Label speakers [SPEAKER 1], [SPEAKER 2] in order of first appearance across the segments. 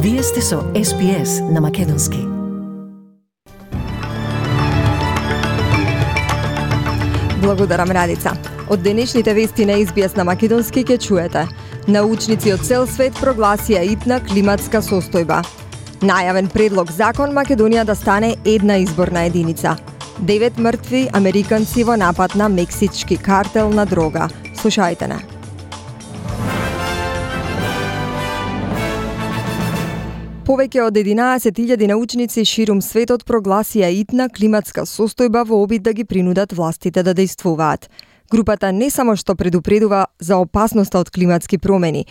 [SPEAKER 1] Вие сте со SPS на Македонски.
[SPEAKER 2] Благодарам, Радица. Од денешните вести на SBS на Македонски ќе чуете. Научници од цел свет прогласија итна климатска состојба. Најавен предлог закон Македонија да стане една изборна единица. 9 мртви американци во напад на мексички картел на дрога. Слушајте не. Повеќе од 11.000 научници ширум светот прогласија итна климатска состојба во обид да ги принудат властите да дејствуваат. Групата не само што предупредува за опасноста од климатски промени,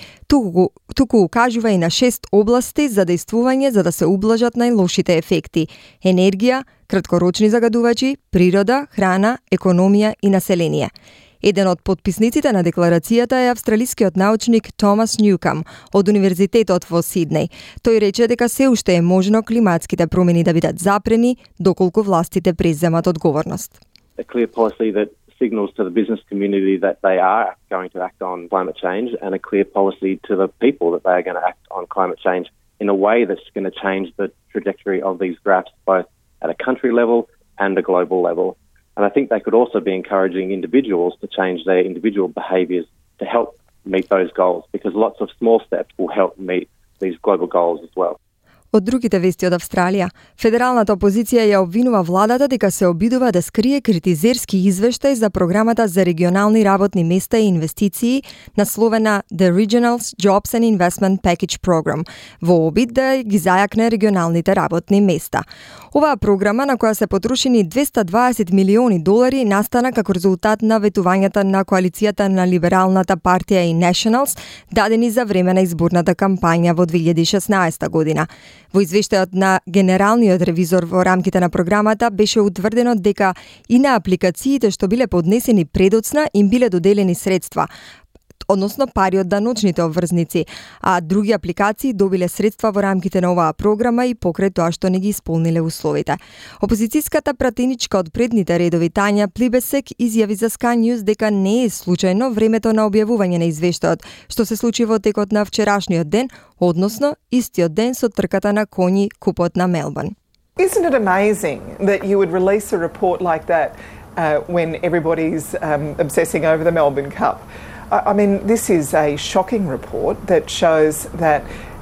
[SPEAKER 2] туку укажува и на 6 области за дејствување за да се ублажат најлошите ефекти: енергија, краткорочни загадувачи, природа, храна, економија и население. Еден од подписниците на декларацијата е австралискиот научник Томас Нјукам од Универзитетот во Сиднеј. Тој рече дека се уште е можно климатските промени да бидат запрени доколку властите преземат одговорност.
[SPEAKER 3] A clear policy that signals to the business community that they are going to act on climate change, and a clear policy to the people that they are going to act on climate change in a way that's going to change the trajectory of these graphs both at a country level and a global level. And I think they could also be encouraging individuals to change their individual behaviours to help meet those goals, because lots of small steps will help meet these global goals as well.
[SPEAKER 2] Од другите вести од Австралија, федералната опозиција ја обвинува владата дека се обидува да скрие критизерски извештај за програмата за регионални работни места и инвестиции, насловена The Regionals Jobs and Investment Package Program, во обид да ги зајакне регионалните работни места. Оваа програма, на која се потрошени $220 милиони, настана како резултат на ветувањата на коалицијата на Либералната партија и Nationals, дадени за време на изборната кампања во 2016 година. Во извештајот на генералниот ревизор во рамките на програмата беше утврдено дека и на апликациите што биле поднесени предоцна им биле доделени средства, односно пари од даночните обврзници, а други апликации добиле средства во рамките на оваа програма и покрај тоа што не ги исполниле условите. Опозицијската пратеничка од предните редови Тања Плибесек изјави за Sky News дека не е случајно времето на објавување на извештајот, што се случи во текот на вчерашниот ден, односно истиот ден со трката на коњи купот на Мелбурн.
[SPEAKER 4] Isn't it amazing that you would release a report like that when everybody's obsessing over the Melbourne Cup? I mean, this is a shocking report that shows that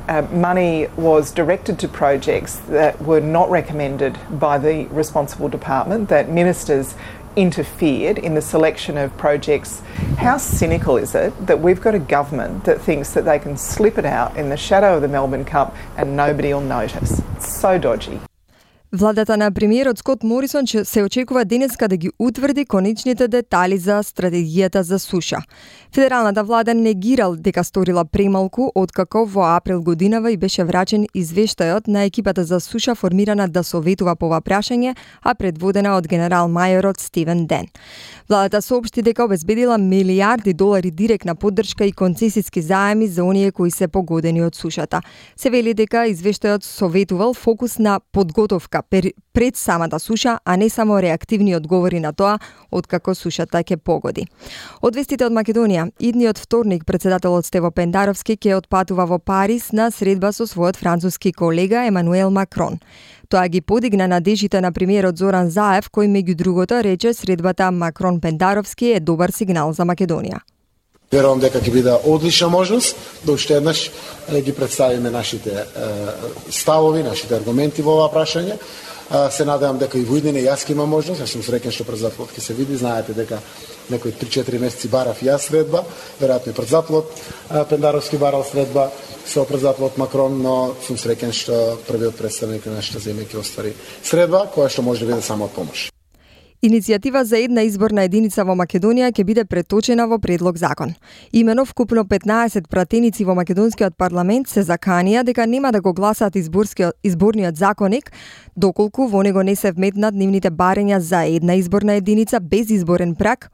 [SPEAKER 4] money was directed to projects that were not recommended by the responsible department, that ministers interfered in the selection of projects. How cynical is it that we've got a government that thinks that they can slip it out in the shadow of the Melbourne Cup and nobody will notice? It's so dodgy.
[SPEAKER 2] Владата на премиерот Скот Морисон се очекува денеска да ги утврди конечните детали за стратегијата за суша. Федералната влада негирал дека сторила премалку откако во април годинава и беше врачен извештајот на екипата за суша формирана да советува по ова прашање, а предводена од генерал мајорот Стивен Ден. Владата соопшти дека обезбедила милиарди долари директна поддршка и концесиски заеми за оние кои се погодени од сушата. Се вели дека извештајот советувал фокус на подготовка пред самата суша, а не само реактивни одговори на тоа откако сушата ќе погоди. Од вестите од Македонија, идниот вторник председателот Стево Пендаровски ќе отпатува во Париз на средба со својот француски колега Емануел Макрон. Тоа ги подигна надежите на премиерот Зоран Заев, кој меѓу другото рече средбата Макрон-Пендаровски е добар сигнал за Македонија.
[SPEAKER 5] Верувам дека ќе биде одлична можност да уште еднаш ги представиме нашите ставови, нашите аргументи во ова прашање. Се надевам дека и во иднина јас ќе имам можност, јас сум среќен што председателот ќе се види, знаете дека некои 3-4 месеци барав јас средба, веројатно и председателот Пендаровски барал средба со председателот Макрон, но сум среќен што првиот представник на нашата земја ќе оствари средба, која што може да биде само од помош.
[SPEAKER 2] Иницијатива за една изборна единица во Македонија ќе биде преточена во предлог закон. Имено вкупно 15 пратеници во македонскиот парламент се заканија дека нема да го гласаат изборниот законник, доколку во него не се вметнат нивните барања за една изборна единица без изборен праг,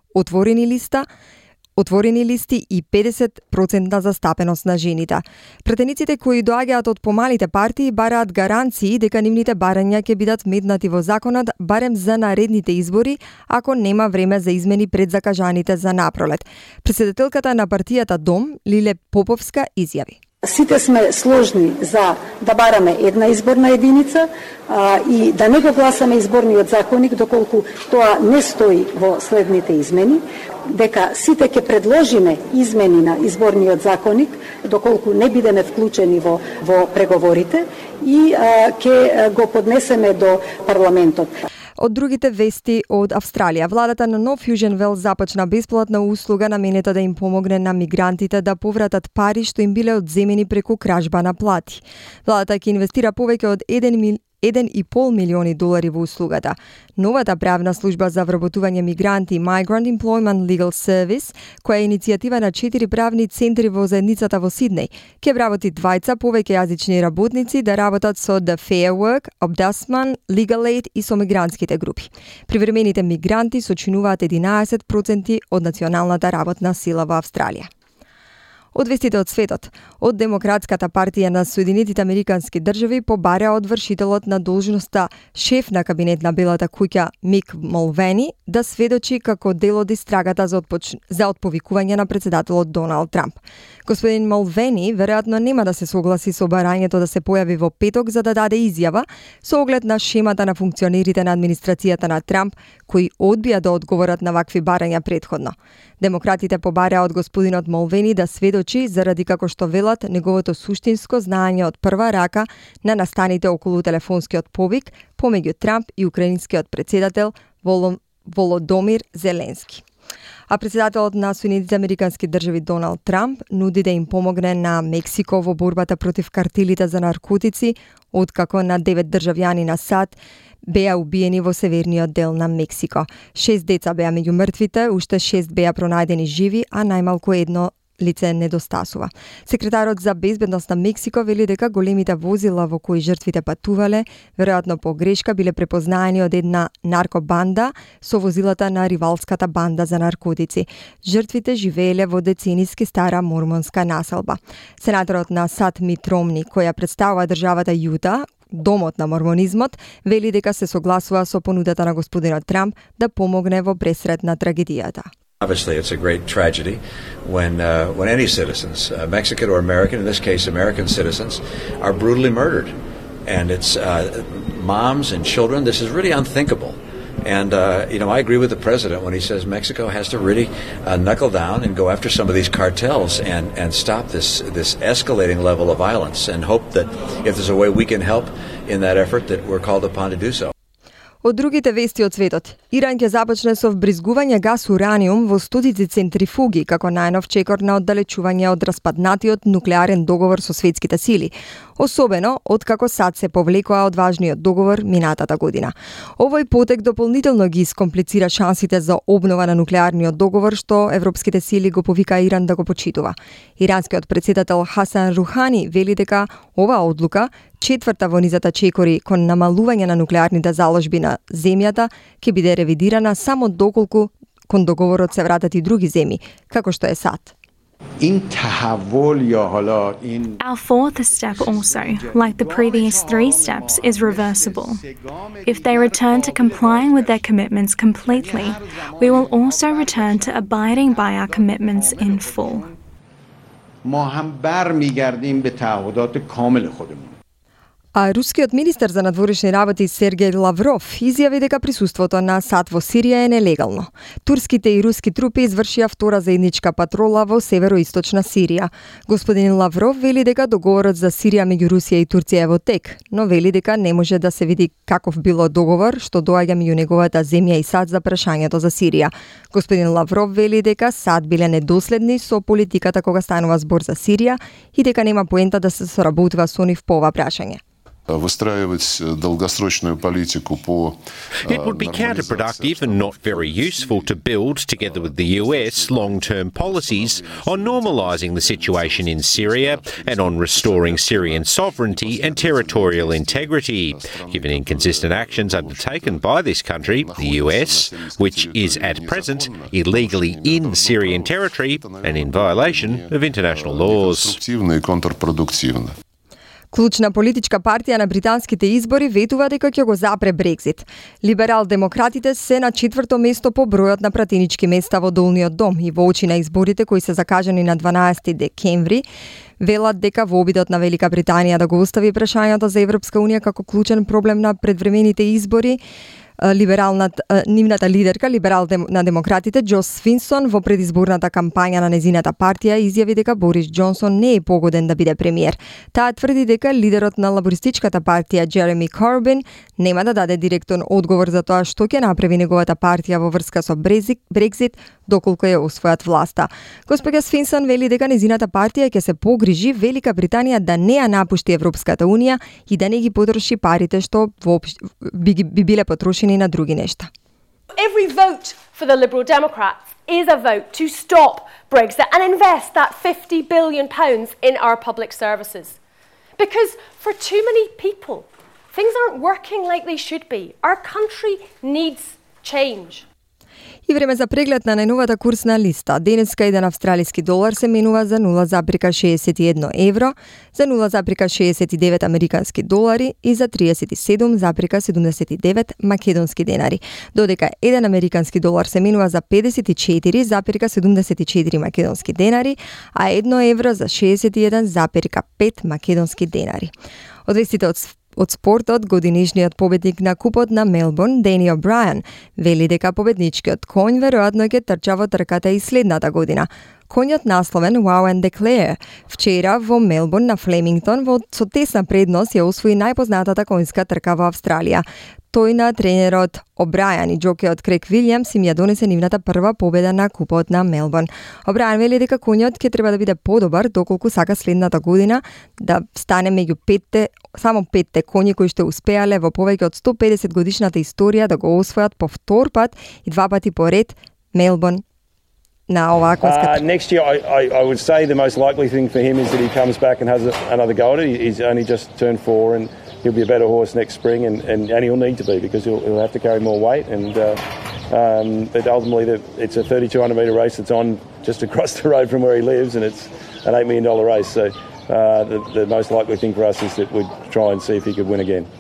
[SPEAKER 2] отворени листи и 50% застапеност на жените. Претениците кои доаѓаат од помалите партии бараат гаранции дека нивните барања ќе бидат вметнати во законот барем за наредните избори, ако нема време за измени пред закажаните за напролет. Претседателката на партијата Дом, Лиле Поповска, изјави.
[SPEAKER 6] Сите сме сложни за да бараме една изборна единица и да не го гласаме изборниот законник доколку тоа не стои во следните измени, дека сите ќе предложиме измени на изборниот законник доколку не бидеме вклучени во преговорите и ќе го поднесеме до парламентот.
[SPEAKER 2] Од другите вести од Австралија, владата на Нов Јужен Велс започна бесплатна услуга наменета да им помогне на мигрантите да повратат пари што им биле одземени преку кражба на плати. Владата ќе инвестира повеќе од 1,5 милиони долари во услугата. Новата правна служба за вработување мигранти Migrant Employment Legal Service, која е иницијатива на 4 правни центри во заедницата во Сиднеј, ќе вработи 2 повеќе јазични работници да работат со The Fair Work, Ombudsman, Legal Aid и со мигрантските групи. Привремените мигранти сочинуваат 11% од националната работна сила во Австралија. Од вестите од светот, од Демократската партија на Соединетите Американски држави побареа од вршителот на должноста шеф на кабинет на Белата куќа Мик Молвени да сведочи како дел од истрагата за отповикување на председателот Доналд Трамп. Господин Молвени веројатно нема да се согласи со барањето да се појави во петок за да даде изјава со оглед на шемата на функционерите на администрацијата на Трамп кои одбија да одговорат на вакви барања претходно. Демократите побареа од господинот Молвени да сведочи заради како што велат неговото суштинско знаење од прва рака на настаните околу телефонскиот повик помеѓу Трамп и украинскиот претседател Володомир Зеленски. А председателот на Соединетите Американски држави Доналд Трамп нуди да им помогне на Мексико во борбата против картелите за наркотици, откако на 9 државјани на САД беа убиени во северниот дел на Мексико. 6 деца беа меѓу мртвите, уште 6 беа пронајдени живи, а најмалку едно лице недостасува. Секретарот за безбедност на Мексико вели дека големите возила во кои жртвите патувале, веројатно по грешка биле препознаени од една наркобанда со возилата на ривалската банда за наркотици. Жртвите живееле во децениски стара мормонска населба. Сенаторот на САД Мит Ромни, која представува државата Јута, домот на мормонизмот, вели дека се согласува со понудата на господинот Трамп да помогне во пресред на трагедијата.
[SPEAKER 7] Obviously, it's a great tragedy when any citizens, Mexican or American, in this case American citizens, are brutally murdered. And it's moms and children. This is really unthinkable. And, I agree with the president when he says Mexico has to really knuckle down and go after some of these cartels and stop this escalating level of violence and hope that if there's a way we can help in that effort that we're called upon to do so.
[SPEAKER 2] Од другите вести од светот, Иран ќе започне со вбризгување газ ураниум во стотици центрифуги како најнов чекор на оддалечување од распаднатиот нуклеарен договор со светските сили, особено откако САД се повлекоа од важниот договор минатата година. Овој потек дополнително ги искомплицира шансите за обнова на нуклеарниот договор што европските сили го повика Иран да го почитува. Иранскиот претседател Хасан Рухани вели дека оваа одлука, четврта во низата чекори кон намалување на нуклеарните заложби на земјата, ќе биде ревидирана само доколку кон договорот се вратат и други земји, како што е САД.
[SPEAKER 8] Our fourth step also, like the previous 3 steps, is reversible. If they return to complying with their commitments completely, we will also return to abiding by our commitments in full.
[SPEAKER 2] А рускиот министер за надворешни работи Сергеј Лавров изјави дека присуството на САД во Сирија е нелегално. Турските и руски трупи извршија втора заедничка патрола во североисточна Сирија. Господин Лавров вели дека договорот за Сирија меѓу Русија и Турција е во тек, но вели дека не може да се види каков било договор што доаѓа меѓу неговата земја и САД за прашањето за Сирија. Господин Лавров вели дека САД биле недоследни со политиката кога станува збор за Сирија и дека нема поента да се соработува со нив по ова прашање.
[SPEAKER 9] It would be counterproductive and not very useful to build, together with the US, long-term policies on normalising the situation in Syria and on restoring Syrian sovereignty and territorial integrity, given inconsistent actions undertaken by this country, the US, which is at present illegally in Syrian territory and in violation of international laws.
[SPEAKER 2] Клучна политичка партија на британските избори ветува дека ќе го запре Брекзит. Либерал-демократите се на 4-то место по бројот на пратенички места во Долниот дом и во очи на изборите кои се закажани на 12 декември, велат дека во обидот на Велика Британија да го остави прашањето за Европска унија како клучен проблем на предвремените избори, нивната лидерка, либерал на демократите, Джо Свинсон, во предизборната кампања на незината партија изјави дека Борис Џонсон не е погоден да биде премиер. Таа тврди дека лидерот на лабористичката партија, Джереми Корбин, нема да даде директен одговор за тоа што ќе направи неговата партија во врска со Брекзит, доколку ја освојат власта. Госпоѓа Свинсон вели дека незината партија ќе се погрижи Велика Британија да не ја напушти Европската унија и да не ги потроши парите што би биле потрошени на други нешта.
[SPEAKER 10] Every vote for the Liberal Democrats is a vote to stop Brexit and invest that £50 billion in our public services. Because for too many people, things aren't working like they should be. Our country needs change.
[SPEAKER 2] И време за преглед на најновата курсна листа. Денеска еден австралиски долар се менува за 0,61 евро, за 0,69 американски долари и за 37,79 македонски денари. Додека еден американски долар се менува за 54,74 македонски денари, а 1 евро за 61,5 македонски денари. Одвестите од спортот, годинишниот победник на купот на Мелбурн, Дени О'Брајан, вели дека победничкиот конј веројатно ќе трча во трката и следната година. Конјот насловен Wow and Declare вчера во Мелбурн на Флемингтон со тесна предност ја освои најпознатата конјска трка во Австралија. Тој на тренерот О'Брајан и џокеот Крейг Вилјамс им ја донесе нивната прва победа на купот на Мелбурн. О'Брајан вели дека конјот ќе треба да биде подобар доколку сака следната година да стане меѓу само петте коњи кои што успеале во повеќе од 150 годишната историја да го освојат по втор пат и 2 пати поред Мелбурн на оваа конска трка.
[SPEAKER 11] Next year, I would say the most likely thing for him is that he comes back and has another go at it. He's only just turned 4 and he'll be a better horse next spring, and he'll need to be because he'll have to carry more weight. But ultimately, it's a 3,200 metre race that's on just across the road from where he lives, and it's an $8 million race. So the most likely thing for us is that we'd try and see if he could win again.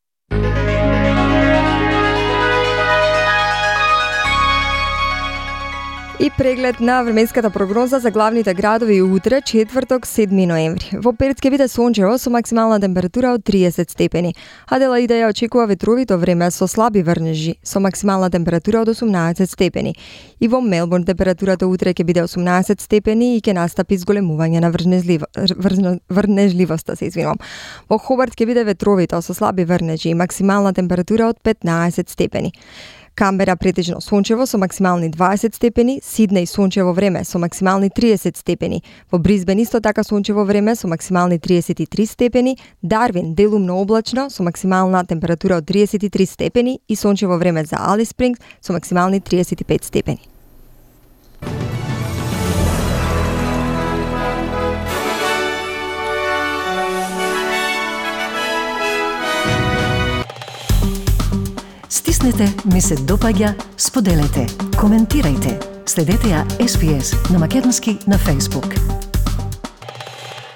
[SPEAKER 2] И преглед на временската прогноза за главните градови утре, четврток, 7 ноември. Во Перт ќе биде сончево со максимална температура од 30 степени. Аделаида ја очекува ветровито време со слаби врнежи, со максимална температура од 18 степени. И во Мелбурн температурата утре ќе биде 18 степени и ќе настапи зголемување на врнежливоста, Во Хобарт ќе биде ветровито со слаби врнежи и максимална температура од 15 степени. Камбера претежно сончево со максимални 20 степени, Сиднеј сончево време со максимални 30 степени, во Брисбен исто така сончево време со максимални 33 степени, Дарвин делумно облачно со максимална температура од 33 степени и сончево време за Алис Спрингс со максимални 35 степени.
[SPEAKER 1] Стиснете, ми се допаѓа, споделете, коментирајте. Следете ја SPS на Македонски на Facebook.